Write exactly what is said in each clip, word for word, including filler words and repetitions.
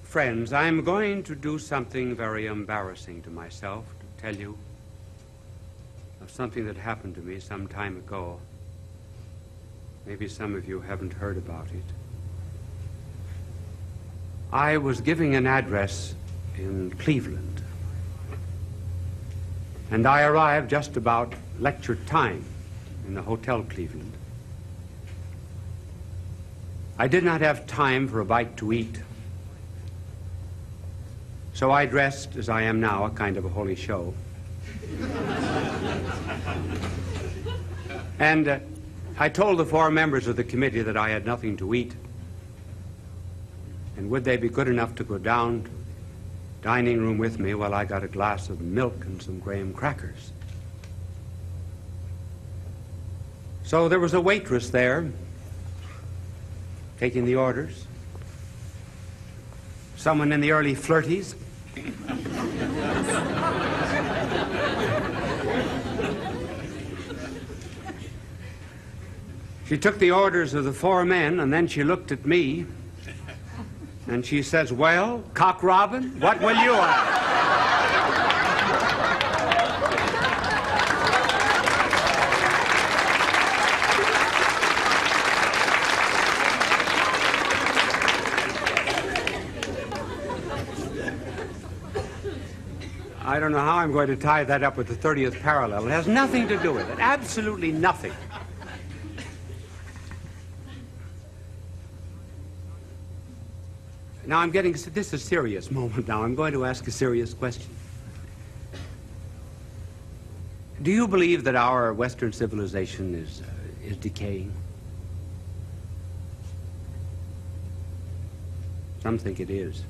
Friends, I'm going to do something very embarrassing to myself to tell you of something that happened to me some time ago. Maybe some of you haven't heard about it. I was giving an address in Cleveland, and I arrived just about lecture time in the Hotel Cleveland. I did not have time for a bite to eat, so I dressed as I am now, a kind of a holy show. And uh, I told the four members of the committee that I had nothing to eat, and would they be good enough to go down to the dining room with me while I got a glass of milk and some graham crackers. So there was a waitress there taking the orders, someone in the early flirties. She took the orders of the four men, and then she looked at me, and she says, "Well, Cock Robin, what will you have?" I don't know how I'm going to tie that up with the thirtieth parallel. It has nothing to do with it, absolutely nothing. Now I'm getting, this is a serious moment now. I'm going to ask a serious question. Do you believe that our Western civilization is, uh, is decaying? Some think it is.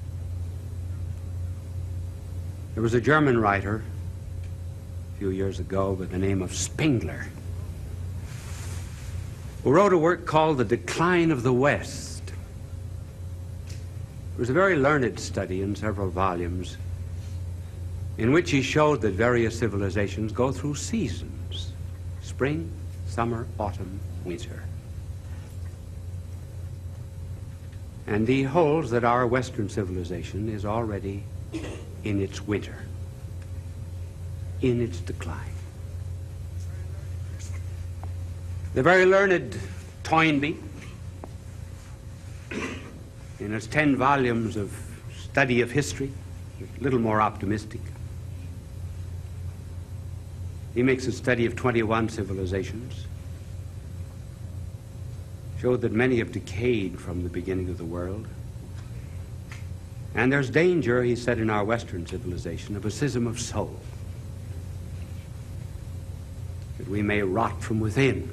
There was a German writer a few years ago by the name of Spengler who wrote a work called The Decline of the West. It was a very learned study in several volumes in which he showed that various civilizations go through seasons: spring, summer, autumn, winter. And he holds that our Western civilization is already in its winter, in its decline. The very learned Toynbee, in its ten volumes of study of history, a little more optimistic. He makes a study of twenty-one civilizations, showed that many have decayed from the beginning of the world. And there's danger, he said, in our Western civilization of a schism of soul, that we may rot from within.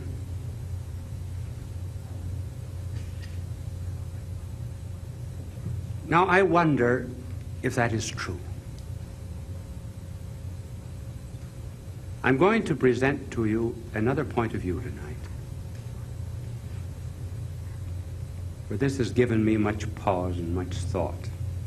Now, I wonder if that is true. I'm going to present to you another point of view tonight, for this has given me much pause and much thought.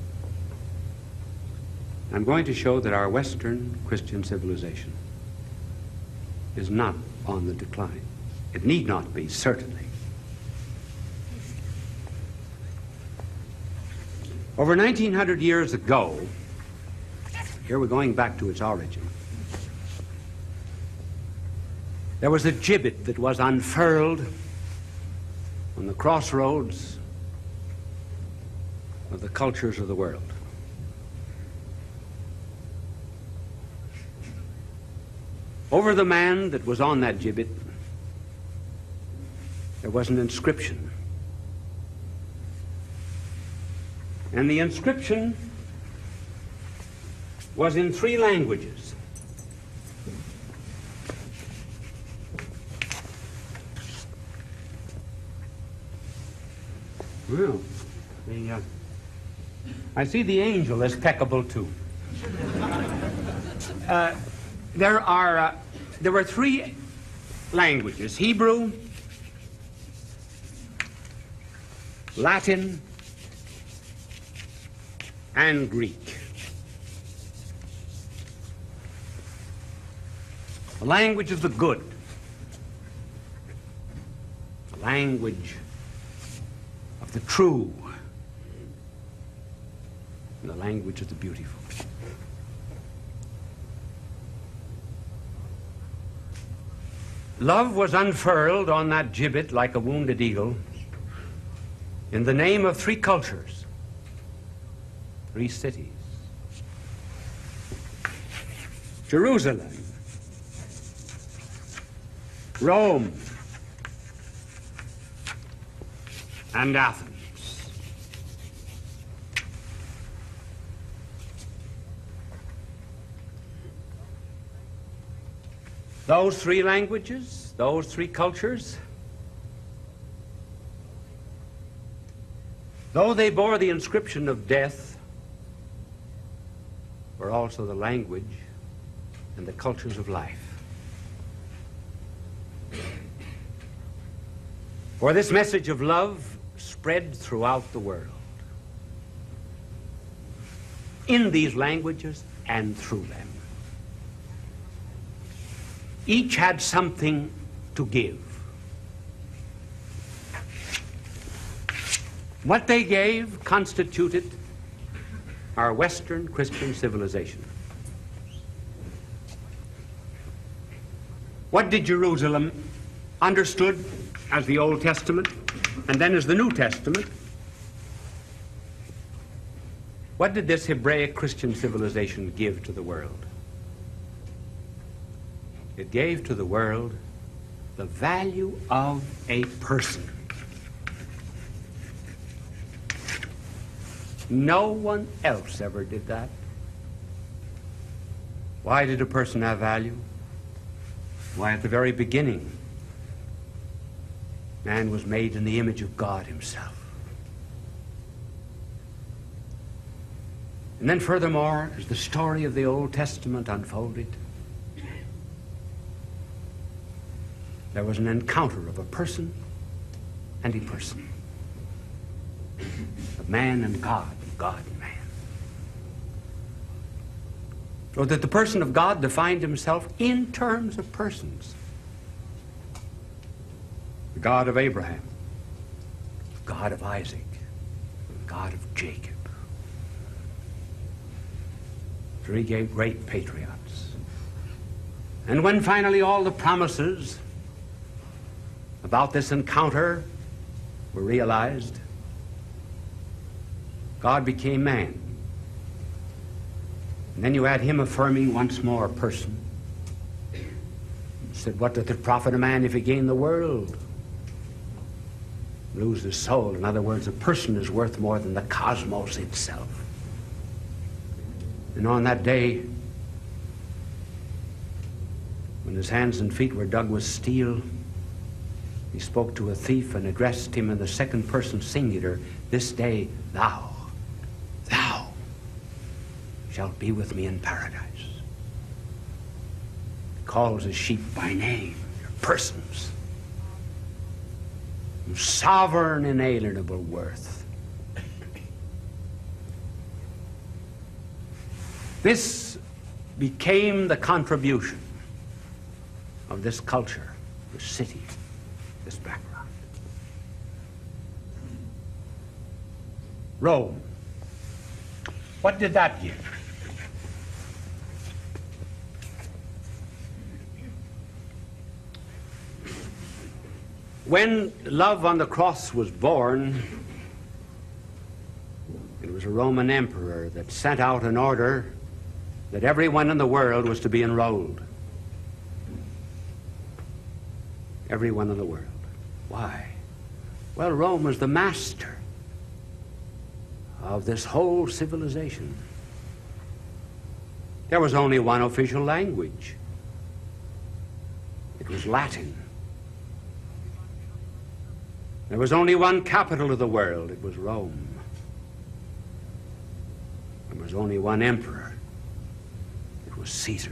I'm going to show that our Western Christian civilization is not on the decline. It need not be, certainly. Over nineteen hundred years ago, here we're going back to its origin, there was a gibbet that was unfurled on the crossroads of the cultures of the world. Over the man that was on that gibbet, there was an inscription. And the inscription was in three languages. Well, the, uh, I see the angel is peccable too. Uh, there are, uh, there were three languages: Hebrew, Latin, and Greek. The language of the good, the language of the true, in the language of the beautiful. Love was unfurled on that gibbet like a wounded eagle in the name of three cultures, three cities. Jerusalem, Rome, and Athens. Those three languages, those three cultures, though they bore the inscription of death, were also the language and the cultures of life. For this message of love spread throughout the world, in these languages and through them. Each had something to give. What they gave constituted our Western Christian civilization. What did Jerusalem, understood as the Old Testament and then as the New Testament, what did this Hebraic Christian civilization give to the world? It gave to the world the value of a person. No one else ever did that. Why did a person have value? Why, at the very beginning, man was made in the image of God himself. And then furthermore, as the story of the Old Testament unfolded, there was an encounter of a person and a person, of man and God, of God and man. So that the person of God defined himself in terms of persons. The God of Abraham, the God of Isaac, the God of Jacob. Three great patriots. And when finally all the promises about this encounter were realized, God became man. And then you add him affirming once more a person. He said, what doth it profit a man if he gain the world, lose his soul? In other words, a person is worth more than the cosmos itself. And on that day, when his hands and feet were dug with steel, he spoke to a thief and addressed him in the second person singular, this day thou, thou shalt be with me in paradise. He calls his sheep by name, their persons, sovereign, inalienable worth. This became the contribution of this culture, this city, this background. Rome. What did that give? When love on the cross was born, it was a Roman emperor that sent out an order that everyone in the world was to be enrolled. Everyone in the world. Why? Well, Rome was the master of this whole civilization. There was only one official language. It was Latin. There was only one capital of the world. It was Rome. There was only one emperor. It was Caesar.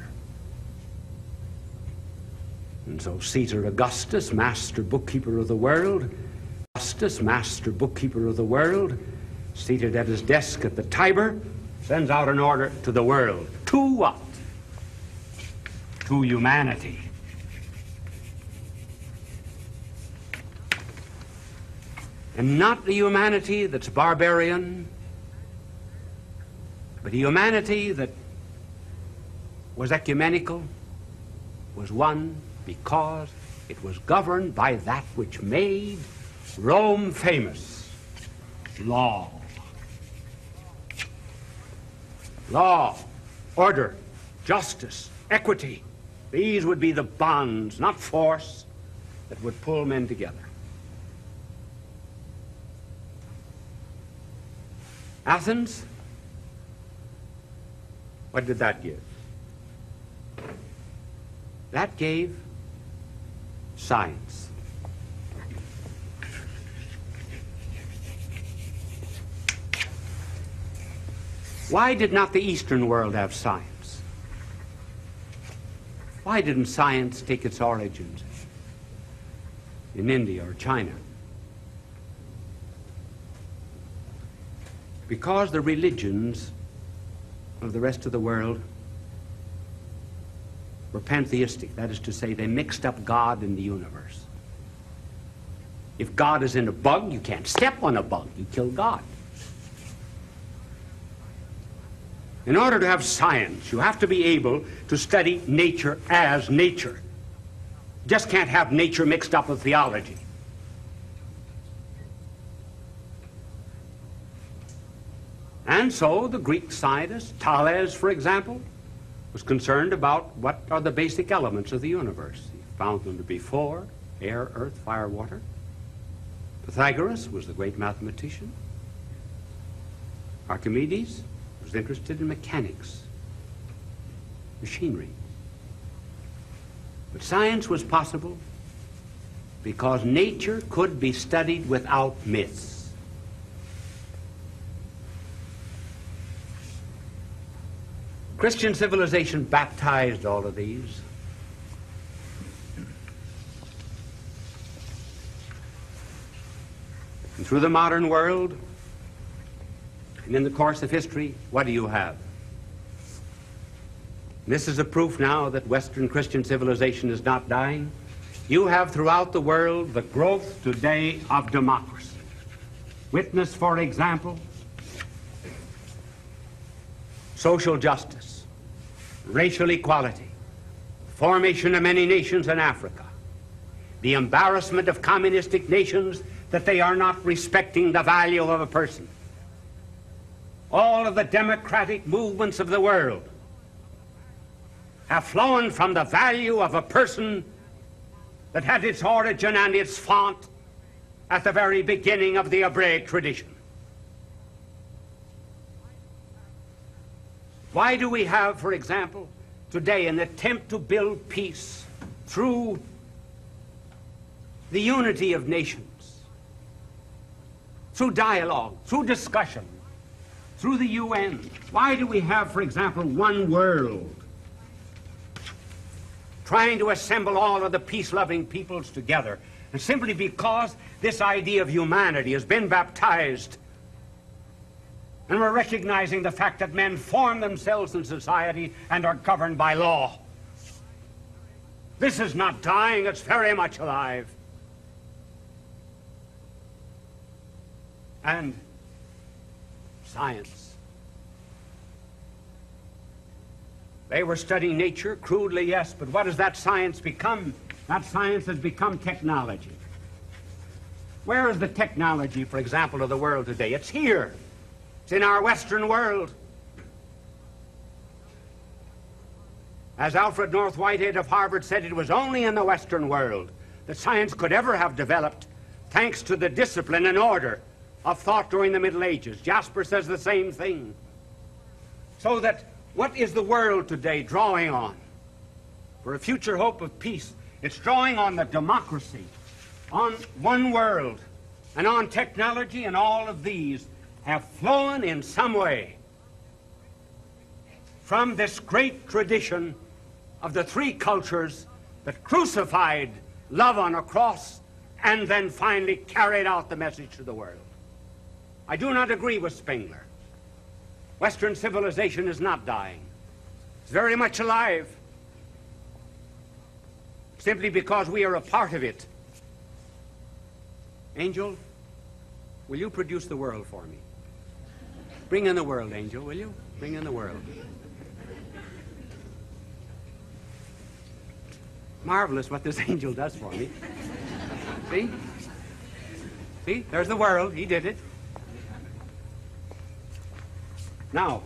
And so Caesar Augustus, master bookkeeper of the world, Augustus, master bookkeeper of the world, seated at his desk at the Tiber, sends out an order to the world. To what? To humanity. And not the humanity that's barbarian, But a humanity that was ecumenical, was one because it was governed by that which made Rome famous: law. Law, order, justice, equity. These would be the bonds, not force, that would pull men together. Athens, what did that give? That gave science. Why did not the Eastern world have science? Why didn't science take its origins in India or China? Because the religions of the rest of the world were pantheistic. That is to say, they mixed up God and the universe. If God is in a bug, you can't step on a bug. You kill God. In order to have science, you have to be able to study nature as nature. You just can't have nature mixed up with theology. And so the Greek scientist, Thales, for example, was concerned about what are the basic elements of the universe. He found them to be four: air, earth, fire, water. Pythagoras was the great mathematician. Archimedes was interested in mechanics, machinery. But science was possible because nature could be studied without myths. Christian civilization baptized all of these. And through the modern world, and in the course of history, what do you have? And this is a proof now that Western Christian civilization is not dying. You have throughout the world the growth today of democracy. Witness, for example, social justice, racial equality, formation of many nations in Africa, the embarrassment of communistic nations that they are not respecting the value of a person. All of the democratic movements of the world have flown from the value of a person that had its origin and its font at the very beginning of the Hebraic tradition. Why do we have, for example, today an attempt to build peace through the unity of nations, through dialogue, through discussion, through the U N? Why do we have, for example, one world trying to assemble all of the peace-loving peoples together? And simply because this idea of humanity has been baptized, and we're recognizing the fact that men form themselves in society and are governed by law. This is not dying, it's very much alive. And science. They were studying nature, crudely, yes, but what has that science become? That science has become technology. Where is the technology, for example, of the world today? It's here. It's in our Western world. As Alfred North Whitehead of Harvard said, it was only in the Western world that science could ever have developed thanks to the discipline and order of thought during the Middle Ages. Jasper says the same thing. So that what is the world today drawing on for a future hope of peace? It's drawing on the democracy, on one world, and on technology, and all of these have flown in some way from this great tradition of the three cultures that crucified love on a cross and then finally carried out the message to the world. I do not agree with Spengler. Western civilization is not dying. It's very much alive, simply because we are a part of it. Angel, will you produce the world for me? Bring in the world, Angel, will you? Bring in the world. Marvelous what this angel does for me. See? See? There's the world. He did it. Now,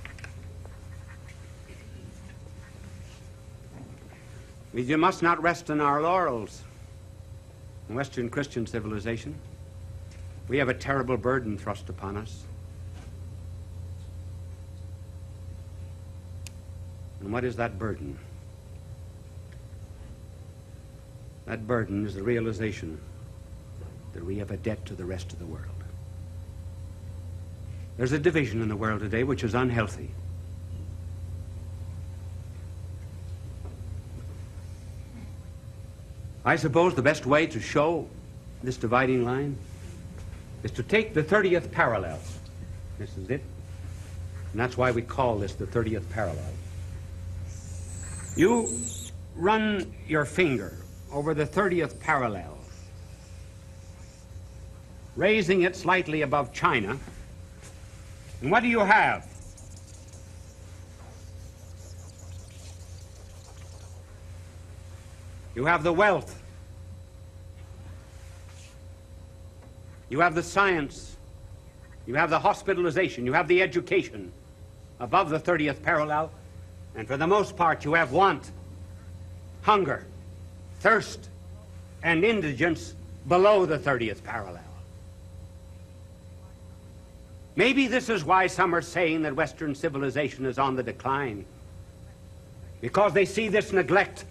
we must not rest on our laurels. In Western Christian civilization, we have a terrible burden thrust upon us. And what is that burden? That burden is the realization that we have a debt to the rest of the world. There's a division in the world today which is unhealthy. I suppose the best way to show this dividing line is to take the thirtieth parallel. This is it. And that's why we call this the thirtieth parallel. You run your finger over the thirtieth parallel, raising it slightly above China. And what do you have? You have the wealth. You have the science. You have the hospitalization. You have the education above the thirtieth parallel. And for the most part, you have want, hunger, thirst, and indigence below the thirtieth parallel. Maybe this is why some are saying that Western civilization is on the decline, because they see this neglect.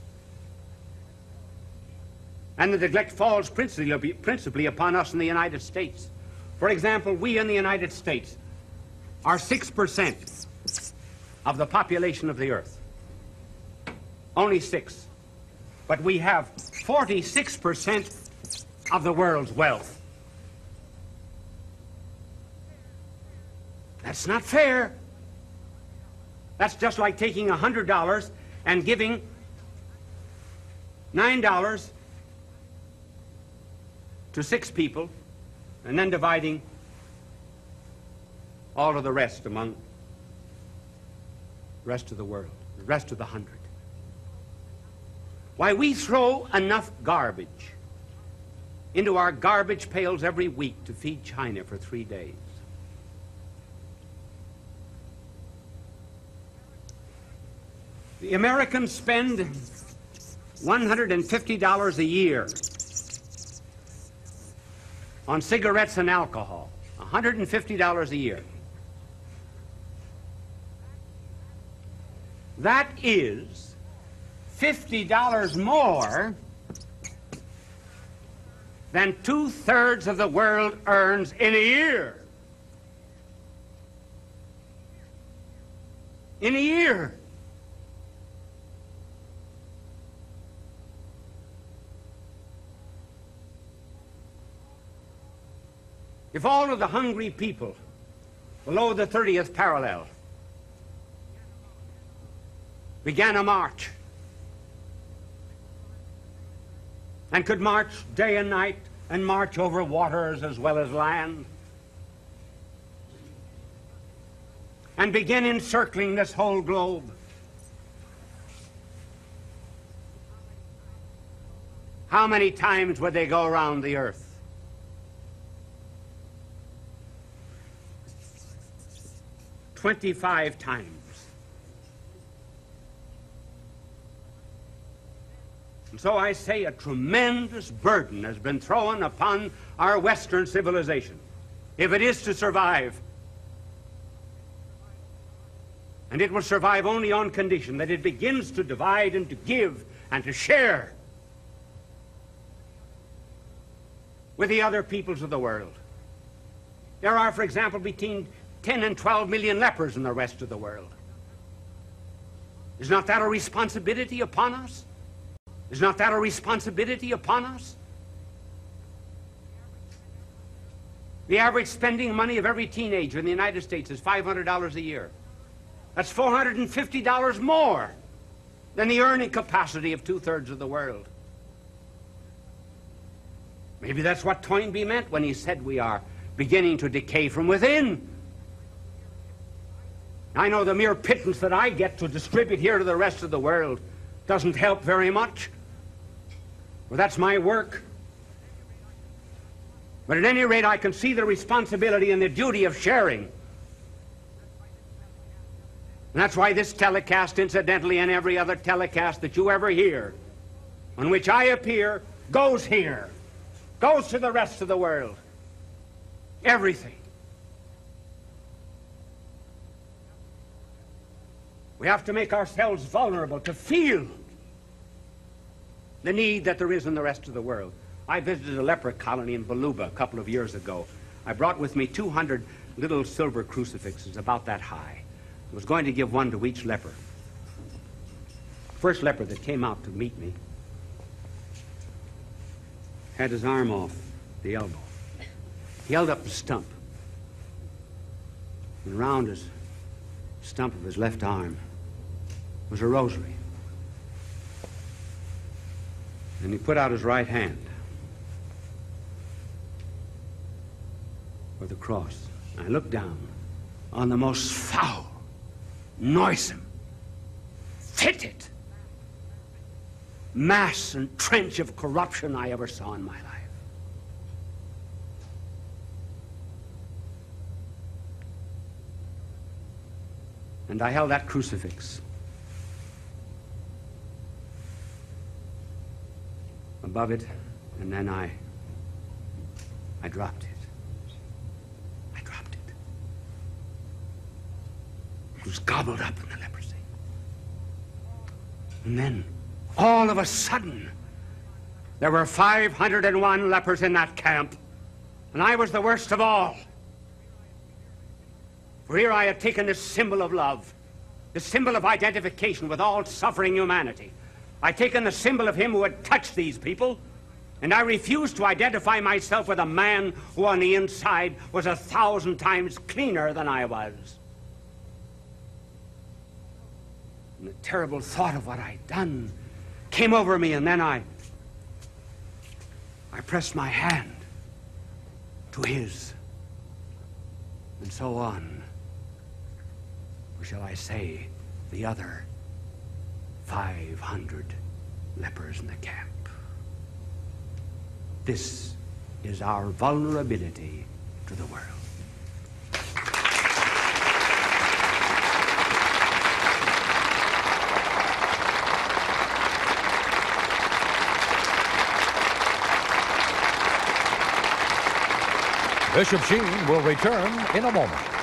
And the neglect falls principally, principally upon us in the United States. For example, we in the United States are six percent of the population of the earth. Only six. But we have forty-six percent of the world's wealth. That's not fair. That's just like taking one hundred dollars and giving nine dollars to six people and then dividing all of the rest among the rest of the world, the rest of the hundred. Why, we throw enough garbage into our garbage pails every week to feed China for three days. The Americans spend one hundred fifty dollars a year on cigarettes and alcohol. one hundred fifty dollars a year. That is fifty dollars more than two-thirds of the world earns in a year. In a year. If all of the hungry people below the thirtieth parallel began a march and could march day and night and march over waters as well as land and begin encircling this whole globe, how many times would they go around the earth? twenty-five times. And so I say a tremendous burden has been thrown upon our Western civilization, if it is to survive. And it will survive only on condition that it begins to divide and to give and to share with the other peoples of the world. There are, for example, between ten and twelve million lepers in the rest of the world. Is not that a responsibility upon us? Is not that a responsibility upon us? The average spending money of every teenager in the United States is five hundred dollars a year. That's four hundred fifty dollars more than the earning capacity of two-thirds of the world. Maybe that's what Toynbee meant when he said we are beginning to decay from within. I know the mere pittance that I get to distribute here to the rest of the world doesn't help very much. Well, that's my work. But at any rate, I can see the responsibility and the duty of sharing. And that's why this telecast, incidentally, and every other telecast that you ever hear, on which I appear, goes here, goes to the rest of the world. Everything. We have to make ourselves vulnerable to feel the need that there is in the rest of the world. I visited a leper colony in Baluba a couple of years ago. I brought with me two hundred little silver crucifixes about that high. I was going to give one to each leper. First leper that came out to meet me had his arm off the elbow. He held up the stump. And around his stump of his left arm was a rosary. And he put out his right hand for the cross. I looked down on the most foul, noisome, fetid mass and trench of corruption I ever saw in my life. And I held that crucifix above it, and then I, I dropped it. I dropped it. It was gobbled up in the leprosy. And then, all of a sudden, there were five hundred and one lepers in that camp, and I was the worst of all. For here I had taken this symbol of love, the symbol of identification with all suffering humanity. I'd taken the symbol of him who had touched these people, and I refused to identify myself with a man who on the inside was a thousand times cleaner than I was. And the terrible thought of what I'd done came over me, and then I, I pressed my hand to his, and so on. Or shall I say, the other five hundred lepers in the camp. This is our vulnerability to the world. Bishop Sheen will return in a moment.